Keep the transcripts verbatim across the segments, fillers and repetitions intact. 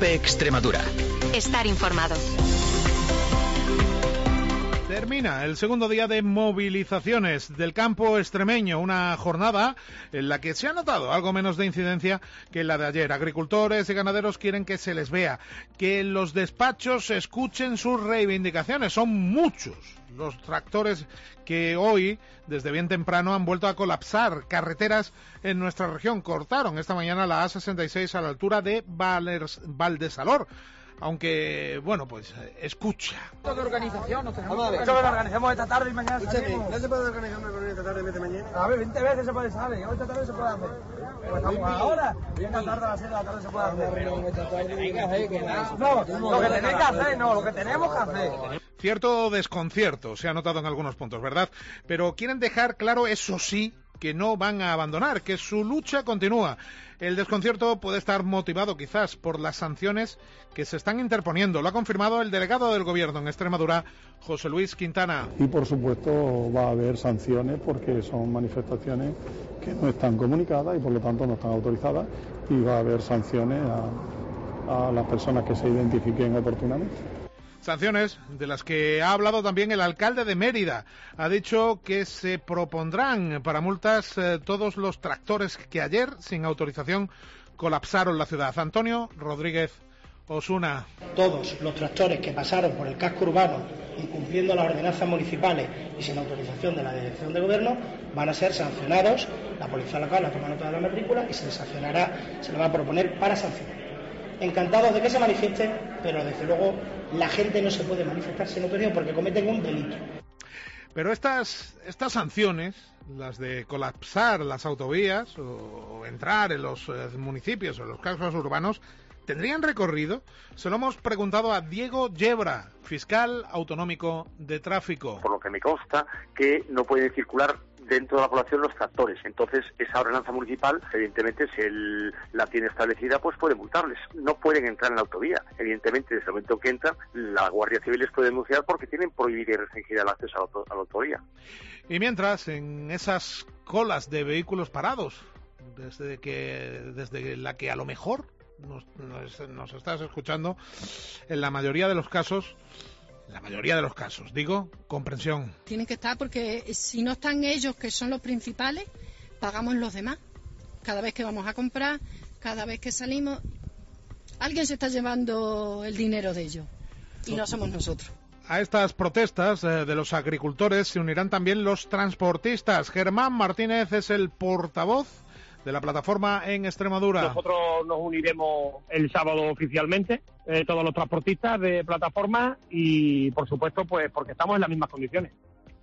COPE Extremadura. Estar informado. Termina el segundo día de movilizaciones del campo extremeño, una jornada en la que se ha notado algo menos de incidencia que la de ayer. Agricultores y ganaderos quieren que se les vea, que los despachos escuchen sus reivindicaciones. Son muchos los tractores que hoy, desde bien temprano, han vuelto a colapsar carreteras en nuestra región. Cortaron esta mañana la A sesenta y seis a la altura de Valers, Valdesalor. Aunque, bueno, pues, escucha. ¿De organización? ¿No tenemos? Vamos a ver. Eso que lo organizamos esta tarde y mañana salimos. ¿No se puede organizar una reunión esta tarde y meter mañana? A ver, veinte veces se puede salir, hoy esta tarde se puede hacer. Pues estamos ahora, y esta tarde a las seis de la tarde se puede hacer. No, lo que tenéis que hacer, no, lo que tenemos que hacer. Cierto desconcierto se ha notado en algunos puntos, ¿verdad? Pero quieren dejar claro, eso sí, que no van a abandonar, que su lucha continúa. El desconcierto puede estar motivado quizás por las sanciones que se están interponiendo. Lo ha confirmado el delegado del Gobierno en Extremadura, José Luis Quintana. Y por supuesto va a haber sanciones porque son manifestaciones que no están comunicadas y por lo tanto no están autorizadas, y va a haber sanciones a, a las personas que se identifiquen oportunamente. Sanciones de las que ha hablado también el alcalde de Mérida. Ha dicho que se propondrán para multas eh, todos los tractores que ayer, sin autorización, colapsaron la ciudad. Antonio Rodríguez Osuna. Todos los tractores que pasaron por el casco urbano incumpliendo las ordenanzas municipales y sin autorización de la Dirección de Gobierno van a ser sancionados. La policía local ha tomado nota de la matrícula y se les sancionará, se les va a proponer para sancionar. Encantados de que se manifiesten, pero desde luego la gente no se puede manifestar sin autorización porque cometen un delito. Pero estas, estas sanciones, las de colapsar las autovías o, o entrar en los eh, municipios o en los cascos urbanos, ¿tendrían recorrido? Se lo hemos preguntado a Diego Yebra, fiscal autonómico de tráfico. Por lo que me consta que no pueden circular dentro de la población los tractores. Entonces, esa ordenanza municipal, evidentemente, si él la tiene establecida, pues puede multarles. No pueden entrar en la autovía. Evidentemente, desde el momento que entran, la Guardia Civil les puede denunciar porque tienen prohibido y restringir el acceso a la, auto, a la autovía. Y mientras, en esas colas de vehículos parados, desde que desde la que a lo mejor nos, nos, nos estás escuchando, en la mayoría de los casos, la mayoría de los casos, digo, comprensión. Tienen que estar porque si no están ellos, que son los principales, pagamos los demás. Cada vez que vamos a comprar, cada vez que salimos, alguien se está llevando el dinero de ellos y no somos nosotros. A estas protestas eh, de los agricultores se unirán también los transportistas. Germán Martínez es el portavoz de la plataforma en Extremadura. Nosotros nos uniremos el sábado oficialmente, eh, todos los transportistas de plataforma y, por supuesto, pues porque estamos en las mismas condiciones.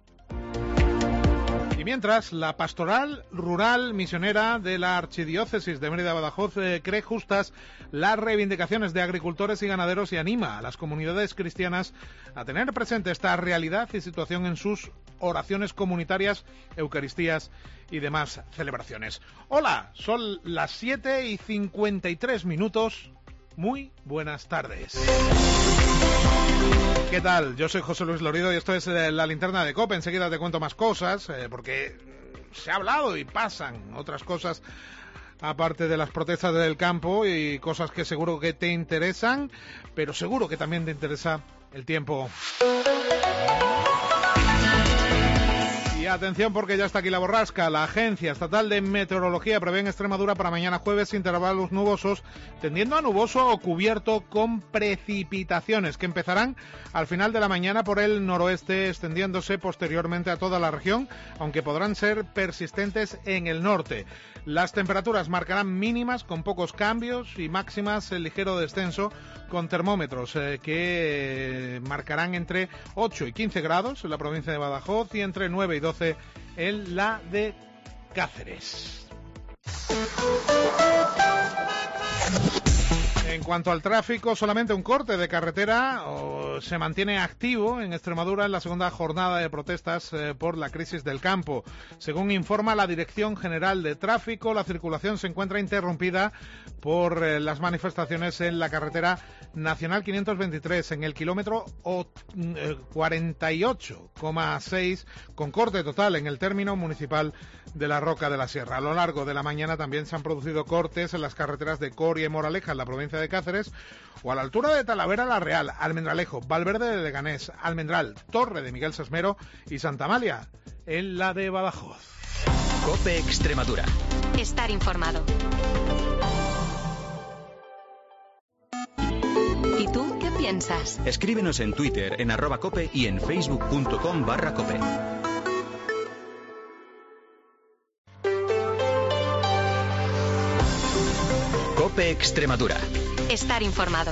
Y mientras, la pastoral rural misionera de la Archidiócesis de Mérida-Badajoz eh, cree justas las reivindicaciones de agricultores y ganaderos y anima a las comunidades cristianas a tener presente esta realidad y situación en sus oraciones comunitarias, eucaristías y demás celebraciones. Hola, son las siete y cincuenta y tres minutos. Muy buenas tardes. ¿Qué tal? Yo soy José Luis Lorido y esto es eh, La Linterna de COPE. Enseguida te cuento más cosas, eh, porque se ha hablado y pasan otras cosas aparte de las protestas del campo y cosas que seguro que te interesan, pero seguro que también te interesa el tiempo. Y atención porque ya está aquí la borrasca. La Agencia Estatal de Meteorología prevé en Extremadura para mañana jueves intervalos nubosos, tendiendo a nuboso o cubierto con precipitaciones que empezarán al final de la mañana por el noroeste, extendiéndose posteriormente a toda la región, aunque podrán ser persistentes en el norte. Las temperaturas marcarán mínimas con pocos cambios y máximas en ligero descenso, con termómetros eh, que eh, marcarán entre ocho y quince grados en la provincia de Badajoz y entre nueve y doce en la de Cáceres. En cuanto al tráfico, solamente un corte de carretera o, se mantiene activo en Extremadura en la segunda jornada de protestas eh, por la crisis del campo. Según informa la Dirección General de Tráfico, la circulación se encuentra interrumpida por eh, las manifestaciones en la carretera Nacional quinientos veintitrés, en el kilómetro cuarenta y ocho coma seis, con corte total en el término municipal de la Roca de la Sierra. A lo largo de la mañana también se han producido cortes en las carreteras de Coria y Moraleja, en la provincia de Cádiz, Cáceres, o a la altura de Talavera la Real, Almendralejo, Valverde de Leganés, Almendral, Torre de Miguel Sesmero y Santa Amalia, en la de Badajoz. COPE Extremadura. Estar informado. ¿Y tú qué piensas? Escríbenos en Twitter, en arroba cope y en facebook.com barra cope. COPE Extremadura. Estar informado.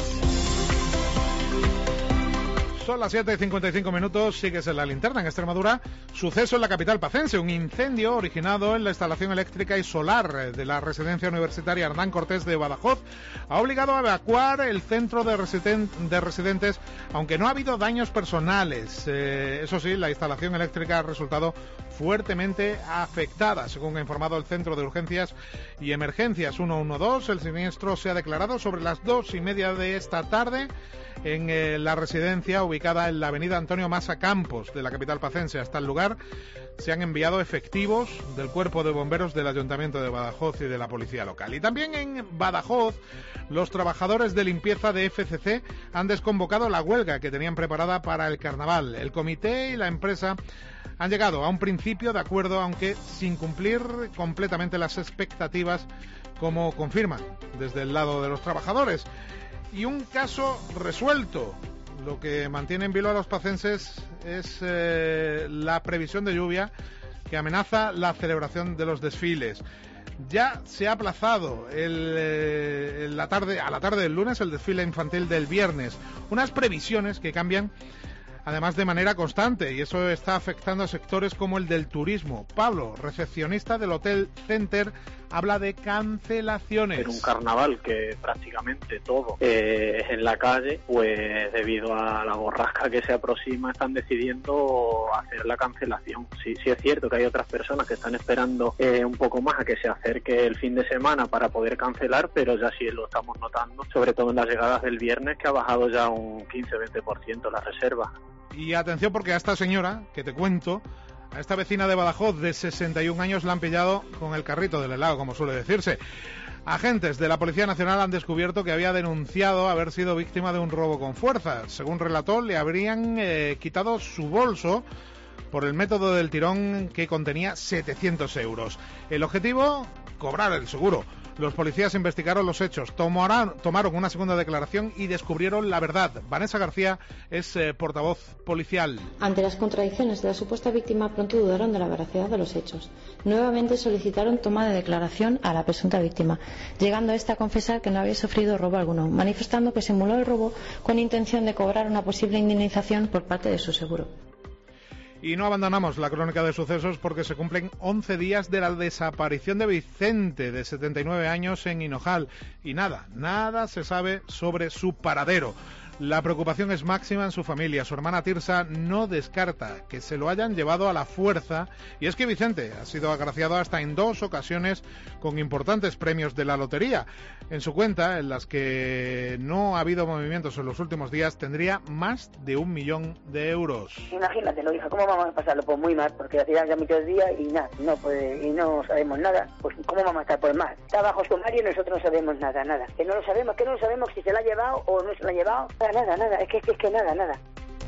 Son las siete y cincuenta y cinco minutos, sigues en la linterna en Extremadura. Suceso en la capital pacense, un incendio originado en la instalación eléctrica y solar de la residencia universitaria Hernán Cortés de Badajoz ha obligado a evacuar el centro de, residen- de residentes, aunque no ha habido daños personales. Eh, eso sí, la instalación eléctrica ha resultado fuertemente afectada, según ha informado el Centro de Urgencias y Emergencias ciento doce. El siniestro se ha declarado sobre las dos y media de esta tarde en eh, la residencia ubicada en la avenida Antonio Masa Campos de la capital pacense. Hasta el lugar se han enviado efectivos del Cuerpo de Bomberos del Ayuntamiento de Badajoz y de la Policía Local. Y también en Badajoz, los trabajadores de limpieza de F C C han desconvocado la huelga que tenían preparada para el carnaval. El comité y la empresa han llegado a un principio de acuerdo, aunque sin cumplir completamente las expectativas, como confirman desde el lado de los trabajadores. Y un caso resuelto. Lo que mantiene en vilo a los pacenses es eh, la previsión de lluvia que amenaza la celebración de los desfiles. Ya se ha aplazado el, eh, la tarde, a la tarde del lunes el desfile infantil del viernes. Unas previsiones que cambian además de manera constante, y eso está afectando a sectores como el del turismo. Pablo, recepcionista del Hotel Center, habla de cancelaciones. En un carnaval que prácticamente todo eh, es en la calle, pues debido a la borrasca que se aproxima están decidiendo hacer la cancelación. Sí, sí es cierto que hay otras personas que están esperando eh, un poco más a que se acerque el fin de semana para poder cancelar, pero ya sí lo estamos notando, sobre todo en las llegadas del viernes, que ha bajado ya un quince a veinte por ciento la reserva. Y atención, porque a esta señora, que te cuento, a esta vecina de Badajoz de sesenta y un años la han pillado con el carrito del helado, como suele decirse. Agentes de la Policía Nacional han descubierto que había denunciado haber sido víctima de un robo con fuerza. Según relató, le habrían eh, quitado su bolso por el método del tirón, que contenía setecientos euros. El objetivo, cobrar el seguro. Los policías investigaron los hechos, tomaron, tomaron una segunda declaración y descubrieron la verdad. Vanessa García es eh, portavoz policial. Ante las contradicciones de la supuesta víctima, pronto dudaron de la veracidad de los hechos. Nuevamente solicitaron toma de declaración a la presunta víctima, llegando esta a confesar que no había sufrido robo alguno, manifestando que simuló el robo con intención de cobrar una posible indemnización por parte de su seguro. Y no abandonamos la crónica de sucesos porque se cumplen once días de la desaparición de Vicente, de setenta y nueve años, en Hinojal. Y nada, nada se sabe sobre su paradero. La preocupación es máxima en su familia. Su hermana Tirsa no descarta que se lo hayan llevado a la fuerza. Y es que Vicente ha sido agraciado hasta en dos ocasiones con importantes premios de la lotería. En su cuenta, en las que no ha habido movimientos en los últimos días, tendría más de un millón de euros. Imagínatelo, hija, ¿cómo vamos a pasarlo? Pues muy mal, porque hacía ya muchos días y nada, no puede, y no sabemos nada. Pues ¿cómo vamos a estar? Pues mal. Está bajo sumario y nosotros no sabemos nada, nada. Que no lo sabemos, que no lo sabemos si se la ha llevado o no se la ha llevado. Nada, nada, es que, es que, es que nada, nada.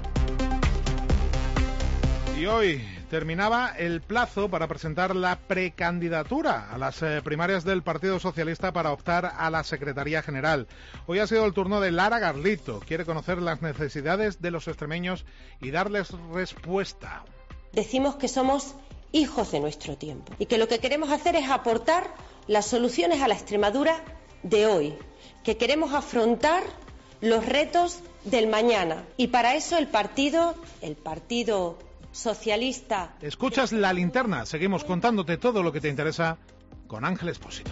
Y hoy terminaba el plazo para presentar la precandidatura a las eh, primarias del Partido Socialista para optar a la Secretaría General. Hoy ha sido el turno de Lara Garlito. Quiere conocer las necesidades de los extremeños y darles respuesta. Decimos que somos hijos de nuestro tiempo y que lo que queremos hacer es aportar las soluciones a la Extremadura de hoy, que queremos afrontar los retos del mañana, y para eso el partido, el Partido Socialista... Escuchas La Linterna, seguimos contándote todo lo que te interesa con Ángel Expósito.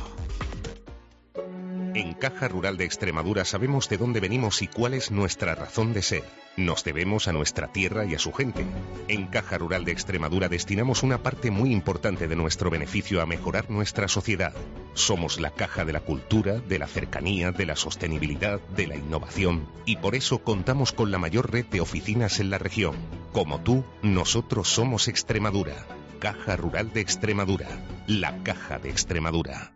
En Caja Rural de Extremadura sabemos de dónde venimos y cuál es nuestra razón de ser. Nos debemos a nuestra tierra y a su gente. En Caja Rural de Extremadura destinamos una parte muy importante de nuestro beneficio a mejorar nuestra sociedad. Somos la caja de la cultura, de la cercanía, de la sostenibilidad, de la innovación, y por eso contamos con la mayor red de oficinas en la región. Como tú, nosotros somos Extremadura. Caja Rural de Extremadura. La Caja de Extremadura.